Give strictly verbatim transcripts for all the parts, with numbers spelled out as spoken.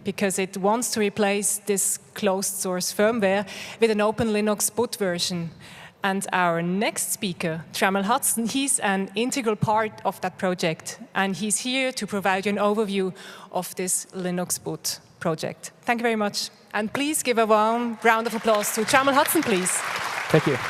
because it wants to replace this closed source firmware with an Open Linux boot version. And our next speaker, Trammell Hudson, he's an integral part of that project, and he's here to provide you an overview of this Linux boot project. Thank you very much. And please give a warm round of applause to Trammell Hudson, please. Thank you.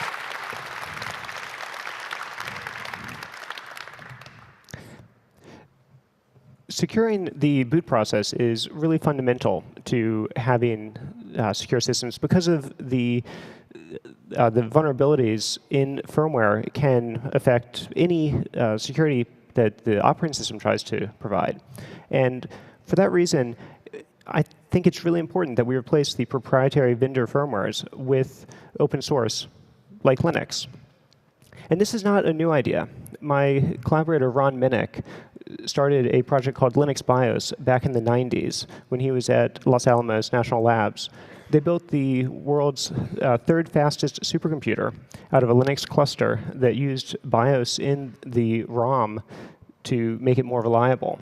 Securing the boot process is really fundamental to having uh, secure systems because of the uh, the vulnerabilities in firmware can affect any uh, security that the operating system tries to provide. And for that reason, I think it's really important that we replace the proprietary vendor firmwares with open source, like Linux. And this is not a new idea. My collaborator, Ron Minnick, started a project called Linux BIOS back in the nineties when he was at Los Alamos National Labs. They built the world's uh, third fastest supercomputer out of a Linux cluster that used BIOS in the ROM to make it more reliable.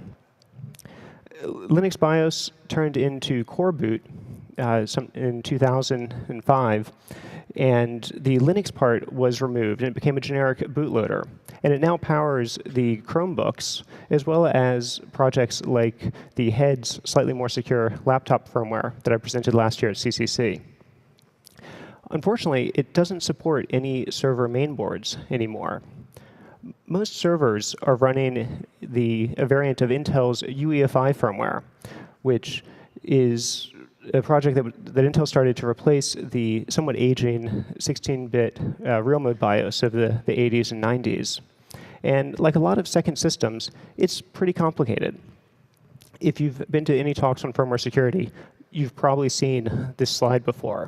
Linux BIOS turned into Coreboot uh, some, in two thousand five, and the Linux part was removed, and it became a generic bootloader. And it now powers the Chromebooks, as well as projects like the Heads slightly more secure laptop firmware that I presented last year at C C C. Unfortunately, it doesn't support any server mainboards anymore. Most servers are running the a variant of Intel's U E F I firmware, which is a project that, that Intel started to replace the somewhat aging sixteen bit uh, real mode BIOS of the, the eighties and nineties. And like a lot of second systems, it's pretty complicated. If you've been to any talks on firmware security, you've probably seen this slide before.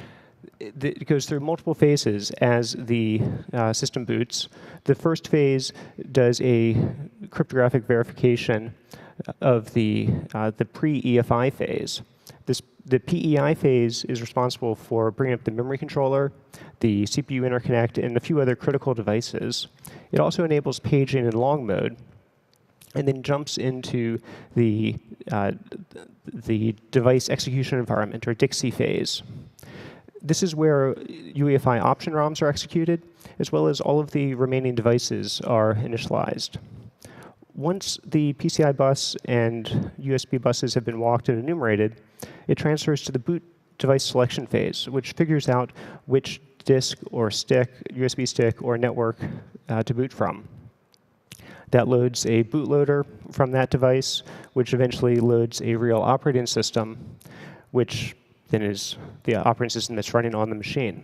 It goes through multiple phases as the uh, system boots. The first phase does a cryptographic verification of the, uh, the pre-E F I phase. This, the P E I phase is responsible for bringing up the memory controller, the C P U interconnect, and a few other critical devices. It also enables paging in long mode, and then jumps into the, uh, the device execution environment, or D X I phase. This is where U E F I option ROMs are executed, as well as all of the remaining devices are initialized. Once the P C I bus and U S B buses have been walked and enumerated, it transfers to the boot device selection phase, which figures out which disk or stick, U S B stick, or network uh, to boot from. That loads a bootloader from that device, which eventually loads a real operating system, which then is the operating system that's running on the machine.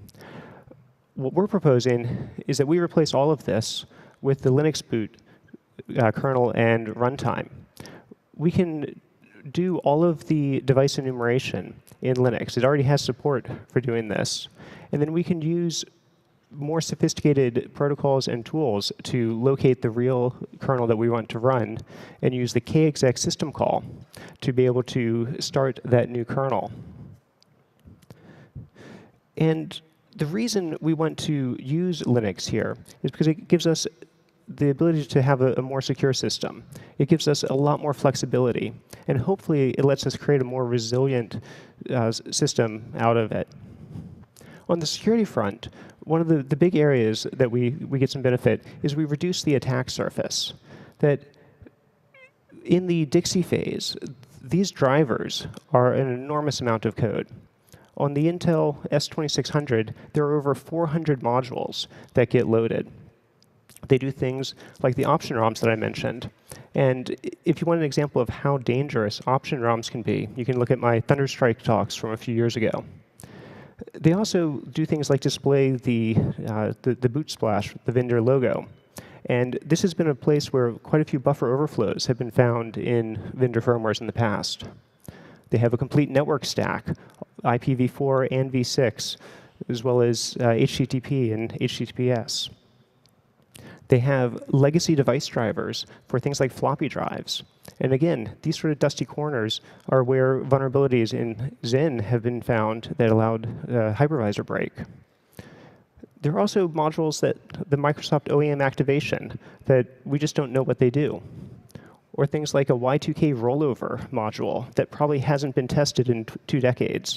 What we're proposing is that we replace all of this with the Linux boot uh, kernel and runtime. We can do all of the device enumeration in Linux. It already has support for doing this. And then we can use more sophisticated protocols and tools to locate the real kernel that we want to run and use the kexec system call to be able to start that new kernel. And the reason we want to use Linux here is because it gives us the ability to have a, a more secure system. It gives us a lot more flexibility, and hopefully it lets us create a more resilient uh, system out of it. On the security front, one of the, the big areas that we, we get some benefit is we reduce the attack surface. That in the D X I phase, these drivers are an enormous amount of code. On the Intel S twenty-six hundred, there are over four hundred modules that get loaded. They do things like the option ROMs that I mentioned. And if you want an example of how dangerous option ROMs can be, you can look at my Thunderstrike talks from a few years ago. They also do things like display the, uh, the, the boot splash, the vendor logo. And this has been a place where quite a few buffer overflows have been found in vendor firmwares in the past. They have a complete network stack, I P v four and v six, as well as uh, H T T P and H T T P S. They have legacy device drivers for things like floppy drives. And again, these sort of dusty corners are where vulnerabilities in Zen have been found that allowed uh, hypervisor break. There are also modules that the Microsoft O E M activation that we just don't know what they do. or things like a Y two K rollover module that probably hasn't been tested in two decades.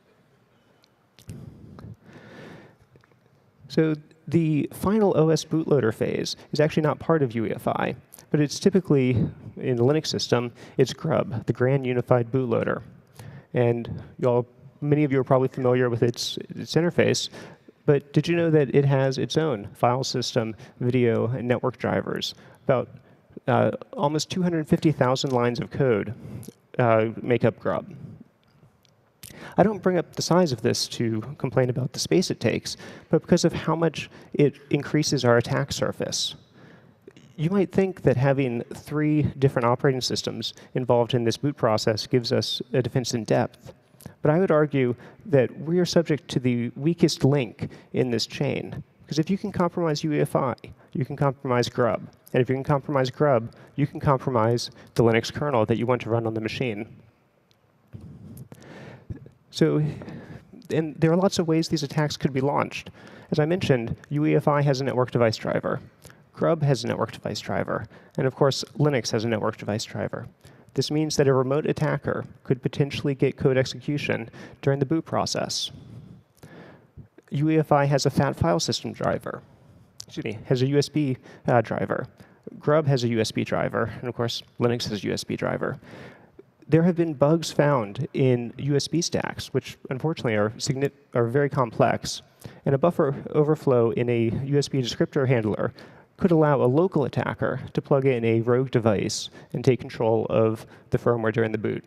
So the final O S bootloader phase is actually not part of U E F I, but it's typically, in the Linux system, it's grub, the Grand Unified Bootloader. And you all, many of you are probably familiar with its, its interface, but did you know that it has its own file system, video, and network drivers? About uh, almost two hundred fifty thousand lines of code uh, make up grub. I don't bring up the size of this to complain about the space it takes, but because of how much it increases our attack surface. You might think that having three different operating systems involved in this boot process gives us a defense in depth. But I would argue that we are subject to the weakest link in this chain. Because if you can compromise U E F I, you can compromise grub. And if you can compromise grub, you can compromise the Linux kernel that you want to run on the machine. So, and there are lots of ways these attacks could be launched. As I mentioned, U E F I has a network device driver. Grub has a network device driver. And of course, Linux has a network device driver. This means that a remote attacker could potentially get code execution during the boot process. U E F I has a fat file system driver. Excuse me, has a U S B uh, driver. Grub has a U S B driver. And of course, Linux has a U S B driver. There have been bugs found in U S B stacks, which unfortunately are, are very complex. And a buffer overflow in a U S B descriptor handler could allow a local attacker to plug in a rogue device and take control of the firmware during the boot.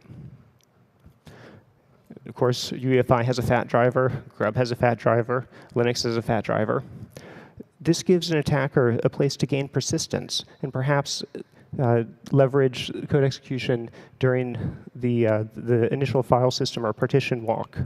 Of course, U E F I has a fat driver, Grub has a fat driver, Linux has a fat driver. This gives an attacker a place to gain persistence and perhaps uh, leverage code execution during the, uh, the initial file system or partition walk.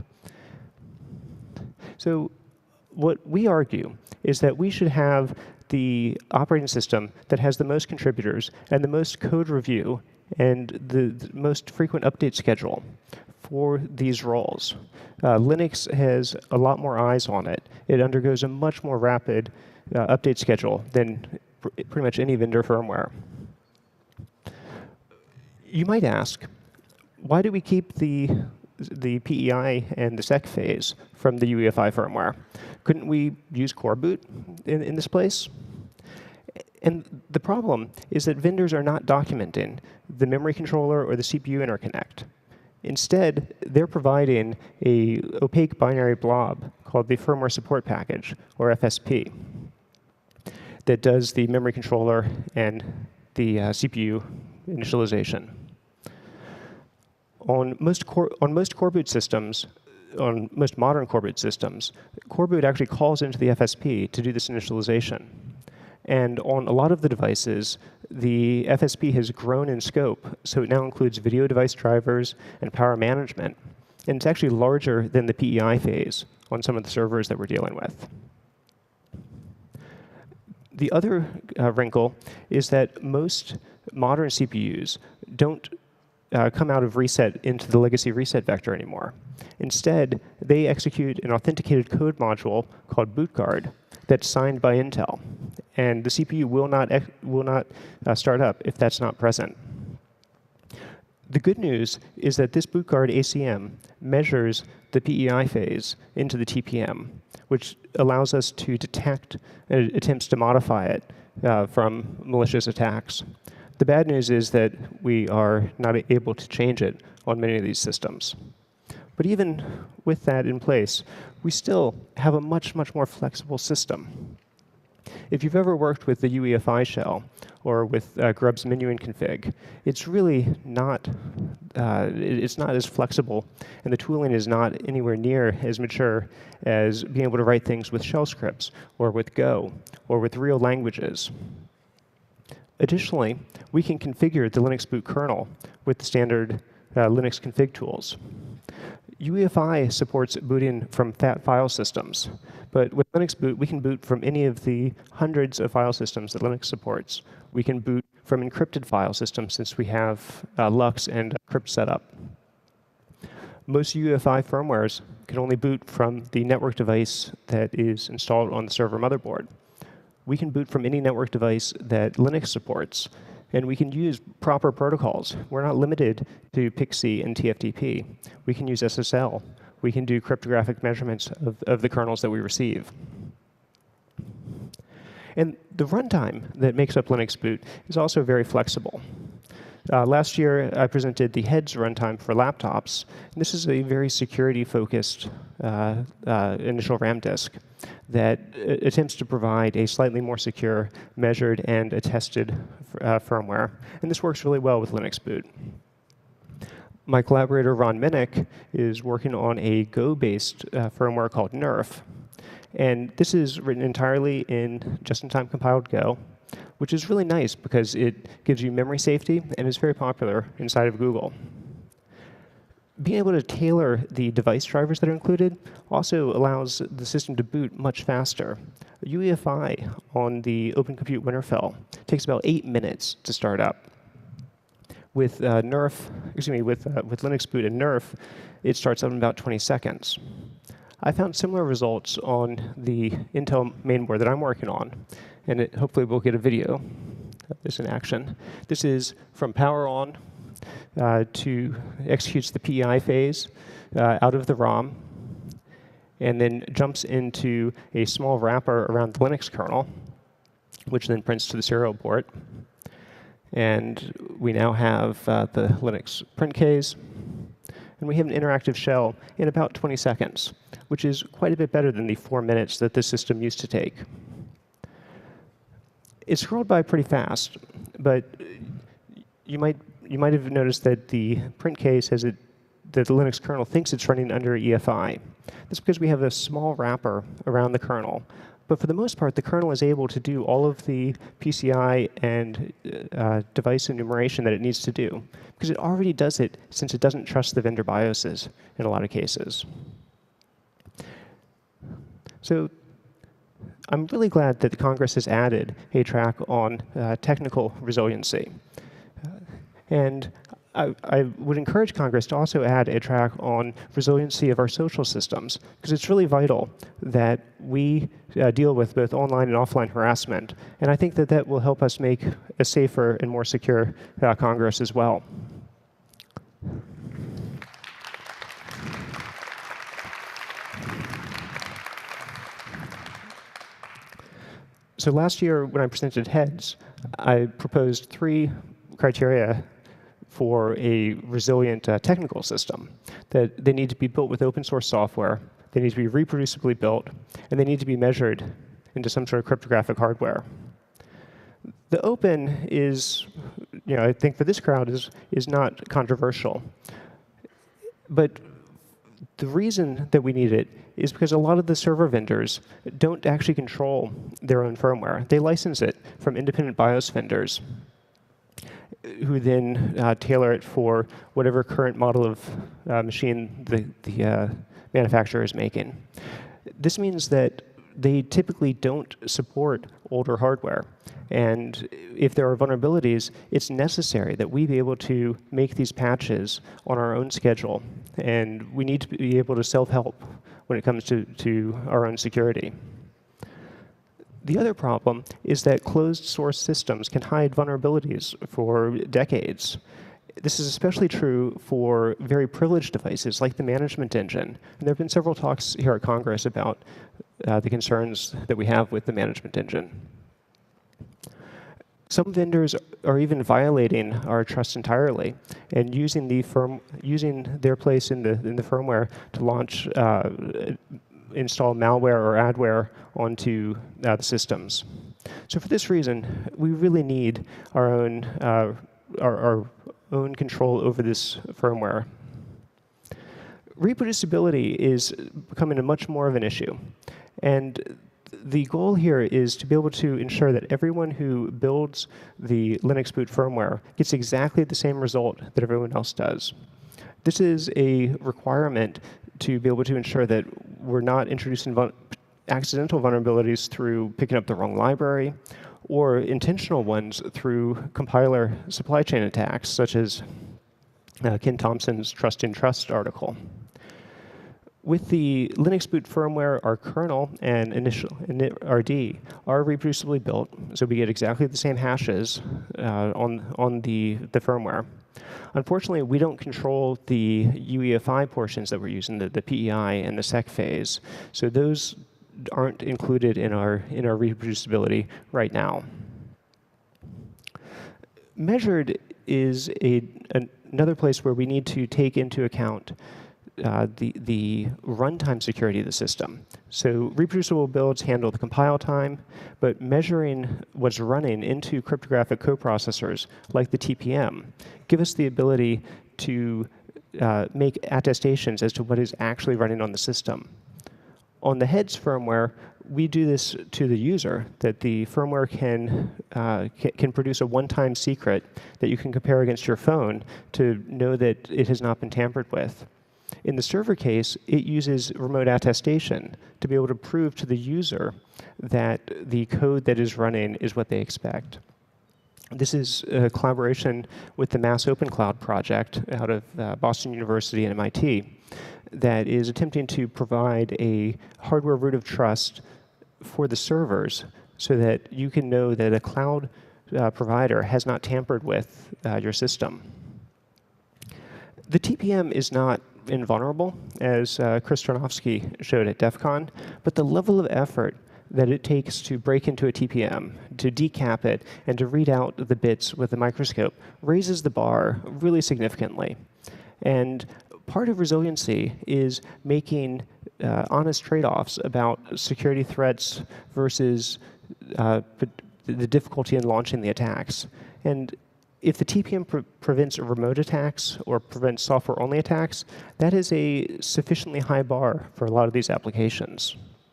So what we argue is that we should have the operating system that has the most contributors and the most code review and the, the most frequent update schedule for these roles. Uh, Linux has a lot more eyes on it. It undergoes a much more rapid uh, update schedule than pr pretty much any vendor firmware. You might ask, why do we keep the, the P E I and the sec phase from the U E F I firmware? Couldn't we use core boot in, in this place? And the problem is that vendors are not documenting the memory controller or the C P U interconnect. Instead, they're providing a opaque binary blob called the firmware support package, or F S P, that does the memory controller and the uh, C P U initialization. On most, core, on most core boot systems, on most modern core boot systems, core boot actually calls into the F S P to do this initialization. And on a lot of the devices, the F S P has grown in scope, so it now includes video device drivers and power management. And it's actually larger than the P E I phase on some of the servers that we're dealing with. The other uh, wrinkle is that most modern C P Us don't uh, come out of reset into the legacy reset vector anymore. Instead, they execute an authenticated code module called bootguard that's signed by Intel. And the C P U will not, will not uh, start up if that's not present. The good news is that this bootguard A C M measures the P E I phase into the T P M, which allows us to detect uh, attempts to modify it uh, from malicious attacks. The bad news is that we are not able to change it on many of these systems. But even with that in place, we still have a much, much more flexible system. If you've ever worked with the U E F I shell or with uh, Grub's menu and config, it's really not, uh, it's not as flexible, and the tooling is not anywhere near as mature as being able to write things with shell scripts or with Go or with real languages. Additionally, we can configure the Linux boot kernel with the standard uh, Linux config tools. U E F I supports booting from fat file systems, but with Linux boot, we can boot from any of the hundreds of file systems that Linux supports. We can boot from encrypted file systems since we have uh, Lux and Crypt set up. Most U E F I firmwares can only boot from the network device that is installed on the server motherboard. We can boot from any network device that Linux supports, And we can use proper protocols. We're not limited to P I X I and T F T P. We can use S S L. We can do cryptographic measurements of, of the kernels that we receive. And the runtime that makes up Linux Boot is also very flexible. Uh, last year, I presented the Heads runtime for laptops. And this is a very security-focused uh, uh, initial RAM disk that uh, attempts to provide a slightly more secure, measured, and attested uh, firmware. And this works really well with Linux Boot. My collaborator, Ron Minnick, is working on a Go-based uh, firmware called Nerf. And this is written entirely in just-in-time compiled Go, which is really nice because it gives you memory safety and is very popular inside of Google. Being able to tailor the device drivers that are included also allows the system to boot much faster. U E F I on the Open Compute Winterfell takes about eight minutes to start up. With uh, Nerf, excuse me, with, uh, with Linux Boot and Nerf, it starts up in about twenty seconds. I found similar results on the Intel mainboard that I'm working on, and it, hopefully we'll get a video of this in action. This is from power on uh, to executes the P E I phase uh, out of the ROM, and then jumps into a small wrapper around the Linux kernel, which then prints to the serial port. And we now have uh, the Linux print case, and we have an interactive shell in about twenty seconds, which is quite a bit better than the four minutes that this system used to take. It scrolled by pretty fast, but you might, you might have noticed that the print case has it, that the Linux kernel thinks it's running under E F I. That's because we have a small wrapper around the kernel. But for the most part, the kernel is able to do all of the P C I and uh, device enumeration that it needs to do, because it already does it since it doesn't trust the vendor BIOSes in a lot of cases. So I'm really glad that the Congress has added a track on uh, technical resiliency. Uh, and I, I would encourage Congress to also add a track on resiliency of our social systems, because it's really vital that we uh, deal with both online and offline harassment. And I think that that will help us make a safer and more secure uh, Congress as well. So last year, when I presented Heads, I proposed three criteria for a resilient uh, technical system. That they need to be built with open source software, they need to be reproducibly built, and they need to be measured into some sort of cryptographic hardware. The open is, you know, I think for this crowd is, is not controversial. But the reason that we need it is because a lot of the server vendors don't actually control their own firmware. They license it from independent BIOS vendors, who then uh, tailor it for whatever current model of uh, machine the, the uh, manufacturer is making. This means that they typically don't support older hardware. And if there are vulnerabilities, it's necessary that we be able to make these patches on our own schedule. And we need to be able to self-help when it comes to, to our own security. The other problem is that closed source systems can hide vulnerabilities for decades. This is especially true for very privileged devices like the management engine. And there have been several talks here at Congress about uh, the concerns that we have with the management engine. Some vendors are even violating our trust entirely and using the firm, using their place in the in the firmware to launch, uh, install malware or adware onto uh, the systems. So for this reason, we really need our own uh, our, our own control over this firmware. Reproducibility is becoming a much more of an issue, and the goal here is to be able to ensure that everyone who builds the Linux Boot firmware gets exactly the same result that everyone else does. This is a requirement to be able to ensure that we're not introducing vul- accidental vulnerabilities through picking up the wrong library, or intentional ones through compiler supply chain attacks, such as uh, Ken Thompson's Trust in Trust article. With the Linux boot firmware, our kernel and initial initRD are reproducibly built, so we get exactly the same hashes uh, on, on the, the firmware. Unfortunately, we don't control the U E F I portions that we're using, the, the P E I and the sec phase, so those aren't included in our, in our reproducibility right now. Measured is a, an, another place where we need to take into account Uh, the, the runtime security of the system. So reproducible builds handle the compile time, but measuring what's running into cryptographic coprocessors like the T P M give us the ability to uh, make attestations as to what is actually running on the system. On the heads firmware, we do this to the user, that the firmware can, uh, can, can produce a one-time secret that you can compare against your phone to know that it has not been tampered with. In the server case, it uses remote attestation to be able to prove to the user that the code that is running is what they expect. This is a collaboration with the Mass Open Cloud project out of uh, Boston University and M I T that is attempting to provide a hardware root of trust for the servers so that you can know that a cloud uh, provider has not tampered with uh, your system. The T P M is not invulnerable, as uh, Chris Tarnowski showed at DEF CON, but the level of effort that it takes to break into a T P M, to decap it, and to read out the bits with a microscope raises the bar really significantly. And part of resiliency is making uh, honest trade-offs about security threats versus uh, the difficulty in launching the attacks. And if the T P M pre prevents remote attacks or prevents software-only attacks, that is a sufficiently high bar for a lot of these applications.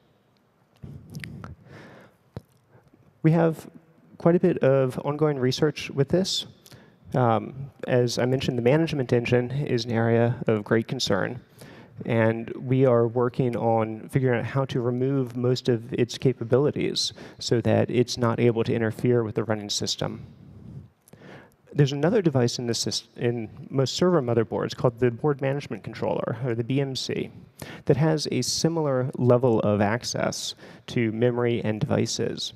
We have quite a bit of ongoing research with this. Um, as I mentioned, the management engine is an area of great concern. And we are working on figuring out how to remove most of its capabilities so that it's not able to interfere with the running system. There's another device in, this, in most server motherboards called the board management controller, or the B M C, that has a similar level of access to memory and devices.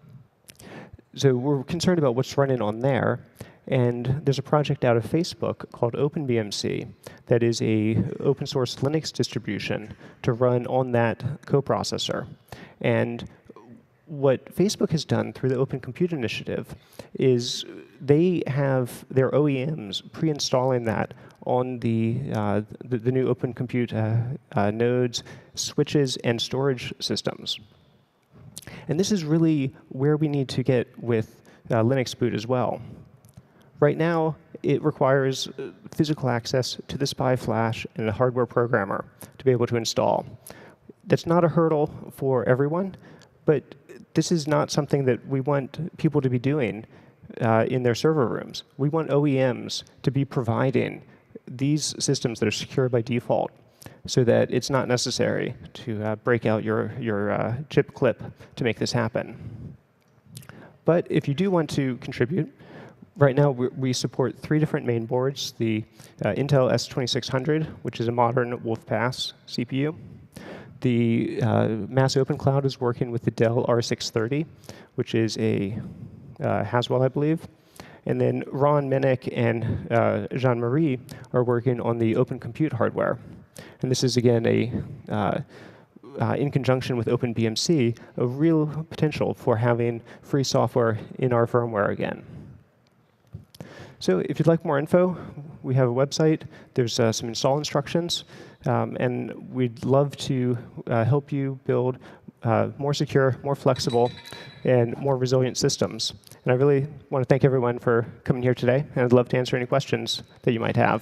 So we're concerned about what's running on there. And there's a project out of Facebook called OpenBMC that is a open source Linux distribution to run on that coprocessor. And what Facebook has done through the Open Compute Initiative is they have their O E Ms pre-installing that on the, uh, the, the new Open Compute uh, uh, nodes, switches, and storage systems. And this is really where we need to get with uh, Linux boot as well. Right now, it requires physical access to the SPI flash and a hardware programmer to be able to install. That's not a hurdle for everyone, but this is not something that we want people to be doing uh, in their server rooms. We want O E Ms to be providing these systems that are secure by default so that it's not necessary to uh, break out your, your uh, chip clip to make this happen. But if you do want to contribute, right now we support three different main boards, the uh, Intel S twenty-six hundred, which is a modern WolfPass C P U. The uh, Mass Open Cloud is working with the Dell R six thirty, which is a uh, Haswell, I believe. And then Ron Minnick and uh, Jean-Marie are working on the Open Compute hardware. And this is, again, a, uh, uh, in conjunction with OpenBMC, a real potential for having free software in our firmware again. So if you'd like more info, we have a website. There's uh, some install instructions. Um, and we'd love to uh, help you build uh, more secure, more flexible, and more resilient systems. And I really want to thank everyone for coming here today. And I'd love to answer any questions that you might have.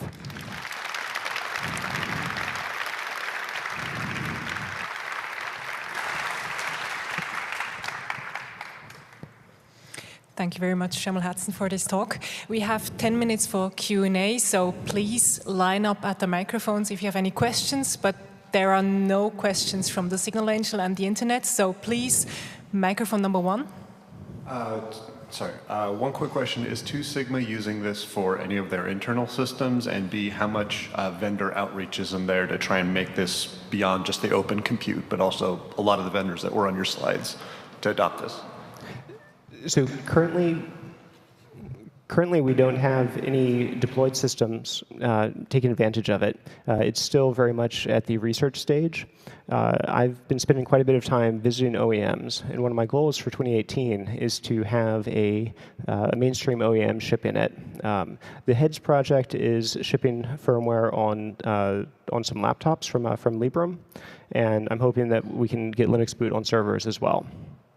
Thank you very much, Shamil Hadson, for this talk. We have ten minutes for Q and A, so please line up at the microphones if you have any questions, but there are no questions from the Signal Angel and the internet, so please, microphone number one. Uh, Sorry, uh, one quick question. Is two sigma using this for any of their internal systems? And B, how much uh, vendor outreach is in there to try and make this beyond just the open compute, but also a lot of the vendors that were on your slides to adopt this? So currently, currently we don't have any deployed systems uh, taking advantage of it. Uh, it's still very much at the research stage. Uh, I've been spending quite a bit of time visiting O E Ms, and one of my goals for twenty eighteen is to have a, uh, a mainstream O E M shipping it. Um, the Heads project is shipping firmware on uh, on some laptops from uh, from Librem, and I'm hoping that we can get Linux boot on servers as well.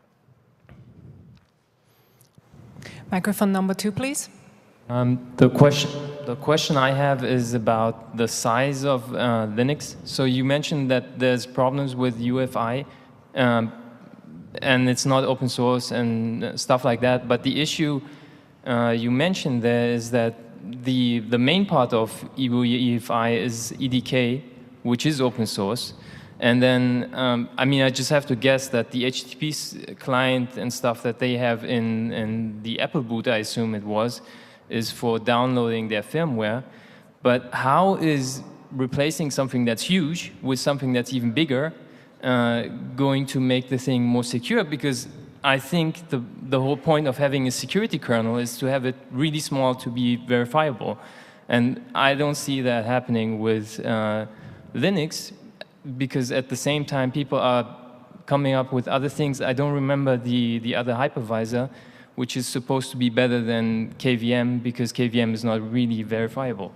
Microphone number two, please. Um, the question, the question I have is about the size of uh, Linux. So you mentioned that there's problems with U E F I, um, and it's not open source and stuff like that. But the issue uh, you mentioned there is that the the main part of E U E F I is E D K, which is open source. And then, um, I mean, I just have to guess that the H T T P client and stuff that they have in, in the Apple boot, I assume it was, is for downloading their firmware. But how is replacing something that's huge with something that's even bigger uh, going to make the thing more secure? Because I think the, the whole point of having a security kernel is to have it really small to be verifiable. And I don't see that happening with uh, Linux, because at the same time people are coming up with other things. I don't remember the, the other hypervisor, which is supposed to be better than K V M, because K V M is not really verifiable.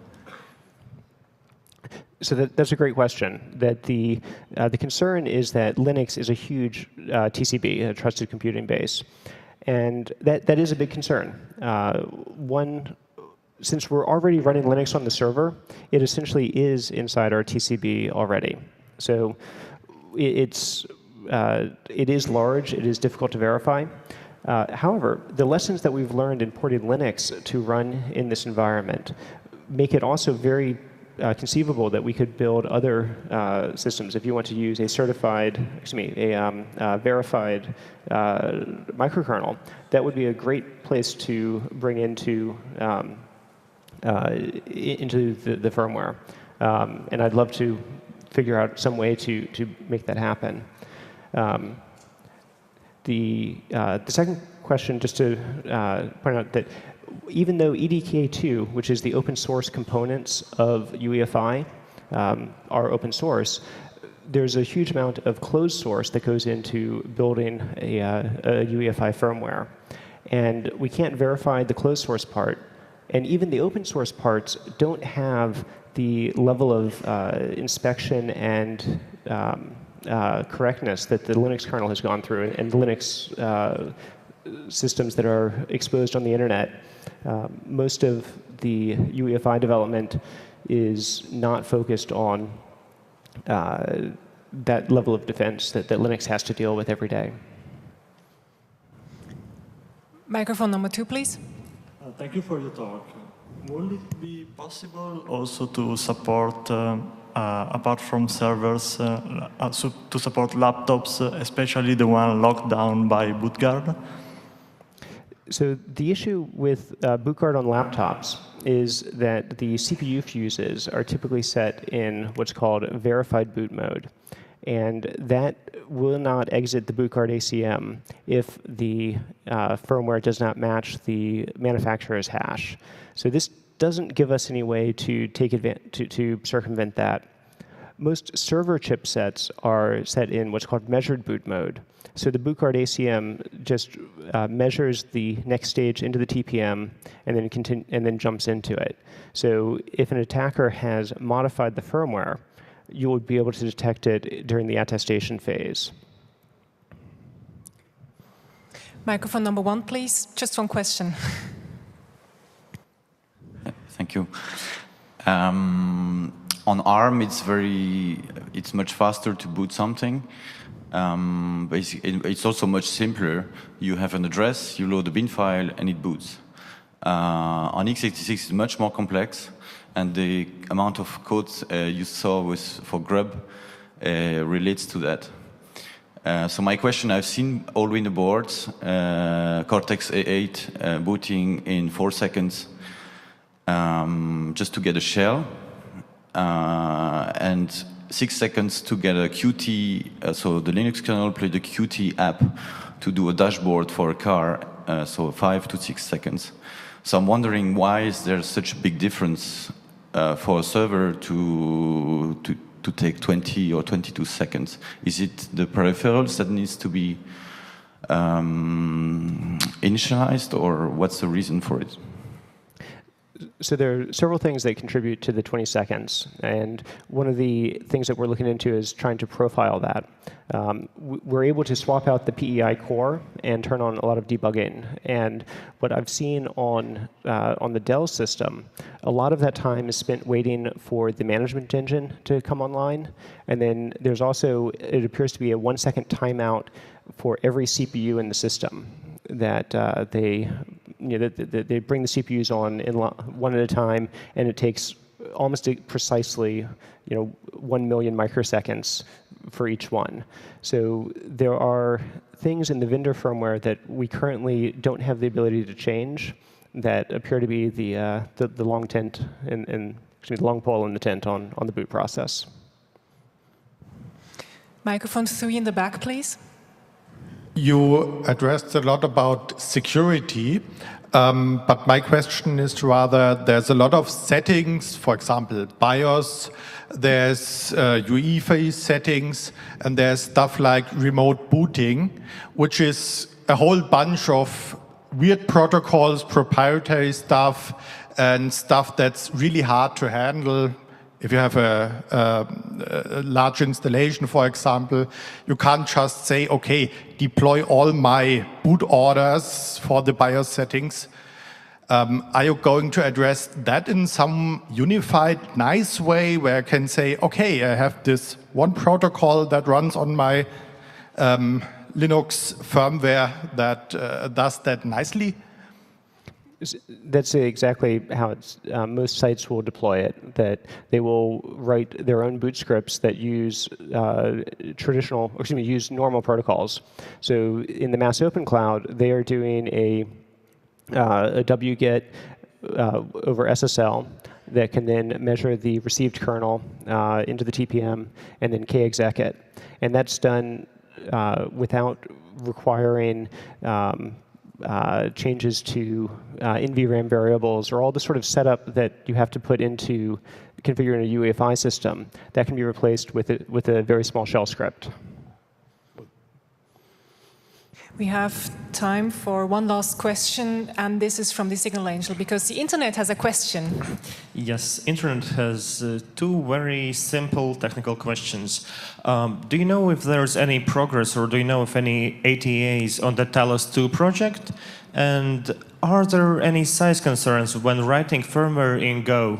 So that, that's a great question. That the, uh, the concern is that Linux is a huge uh, T C B, a trusted computing base. And that, that is a big concern. Uh, one, since we're already running Linux on the server, it essentially is inside our T C B already. So it's, uh, it is large, it is difficult to verify. Uh, however, the lessons that we've learned in porting Linux to run in this environment make it also very uh, conceivable that we could build other uh, systems. If you want to use a certified, excuse me, a um, uh, verified uh, microkernel, that would be a great place to bring into um, uh, into the, the firmware. Um, and I'd love to figure out some way to to make that happen. Um, The, uh, the second question, just to uh, point out that even though E D K two, which is the open source components of U E F I, um, are open source, there's a huge amount of closed source that goes into building a, uh, a U E F I firmware. And we can't verify the closed source part. And even the open source parts don't have the level of uh, inspection and um, Uh, correctness that the Linux kernel has gone through, and, and Linux uh, systems that are exposed on the internet. Uh, most of the U E F I development is not focused on uh, that level of defense that, that Linux has to deal with every day. Microphone number two, please. Uh, thank you for your talk. Would it be possible also to support um, Uh, apart from servers, uh, uh, so to support laptops, uh, especially the one locked down by BootGuard? So the issue with uh, BootGuard on laptops is that the C P U fuses are typically set in what's called verified boot mode. And that will not exit the BootGuard A C M if the uh, firmware does not match the manufacturer's hash. So this doesn't give us any way to take advantage to, to circumvent that. Most server chipsets are set in what's called measured boot mode. So the BootGuard A C M just uh, measures the next stage into the T P M and then continue, and then jumps into it. So if an attacker has modified the firmware, you would be able to detect it during the attestation phase. Microphone number one, please. Just one question. Thank you. Um, on ARM, it's very, it's much faster to boot something. Um, basically, it's also much simpler. You have an address, you load the bin file, and it boots. Uh, on x eighty-six, it's much more complex, and the amount of code uh, you saw with, for Grub uh, relates to that. Uh, so my question, I've seen Allwinner boards, uh, Cortex A eight uh, booting in four seconds um, just to get a shell, uh, and six seconds to get a Qt, uh, so the Linux kernel played a Qt app to do a dashboard for a car, uh, so five to six seconds. So I'm wondering, why is there such a big difference uh, for a server to, to, to take twenty or twenty-two seconds? Is it the peripherals that needs to be um, initialized, or what's the reason for it? So there are several things that contribute to the twenty seconds, and one of the things that we're looking into is trying to profile that. Um, we're able to swap out the P E I core and turn on a lot of debugging, and what I've seen on, uh, on the Dell system, a lot of that time is spent waiting for the management engine to come online, and then there's also, it appears to be a one second timeout for every C P U in the system that uh, they You know, they, they bring the C P Us on in one at a time, and it takes almost precisely, you know, one million microseconds for each one. So there are things in the vendor firmware that we currently don't have the ability to change that appear to be the uh, the, the long tent and, and excuse me, the long pole in the tent on on the boot process. Microphone three in the back, please. You addressed a lot about security, um, but my question is rather, there's a lot of settings, for example, BIOS, there's uh, U E F I settings, and there's stuff like remote booting, which is a whole bunch of weird protocols, proprietary stuff, and stuff that's really hard to handle. If you have a, a, a large installation, for example, you can't just say, okay, deploy all my boot orders for the BIOS settings. Um, are you going to address that in some unified, nice way where I can say, okay, I have this one protocol that runs on my um, Linux firmware that uh, does that nicely? That's exactly how it's, uh, most sites will deploy it, that they will write their own boot scripts that use uh, traditional, or excuse me, use normal protocols. So in the Mass Open Cloud, they are doing a, uh, a wget uh, over S S L that can then measure the received kernel uh, into the T P M and then kexec it. And that's done uh, without requiring um, Uh, changes to uh, N V RAM variables, or all the sort of setup that you have to put into configuring a U E F I system. That can be replaced with a, with a very small shell script. We have time for one last question, and this is from the Signal Angel, because the internet has a question. Yes, internet has uh, two very simple technical questions. Um, do you know if there's any progress, or do you know if any A T As on the Talos two project? And are there any size concerns when writing firmware in Go?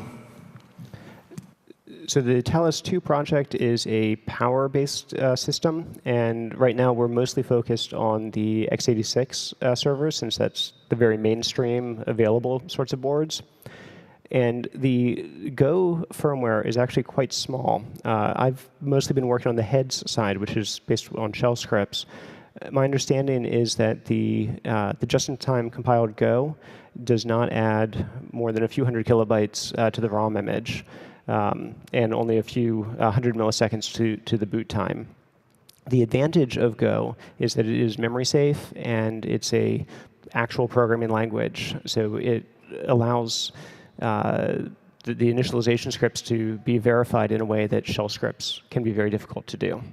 So the Talos two project is a power-based uh, system, and right now we're mostly focused on the x eighty-six uh, servers, since that's the very mainstream available sorts of boards. And the Go firmware is actually quite small. Uh, I've mostly been working on the heads side, which is based on shell scripts. My understanding is that the, uh, the just-in-time compiled Go does not add more than a few hundred kilobytes uh, to the ROM image. Um, and only a few uh, hundred milliseconds to, to the boot time. The advantage of Go is that it is memory safe, and it's a actual programming language. So it allows uh, the, the initialization scripts to be verified in a way that shell scripts can be very difficult to do.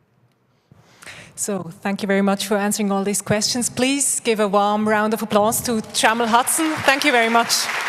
So thank you very much for answering all these questions. Please give a warm round of applause to Trammell Hudson. Thank you very much.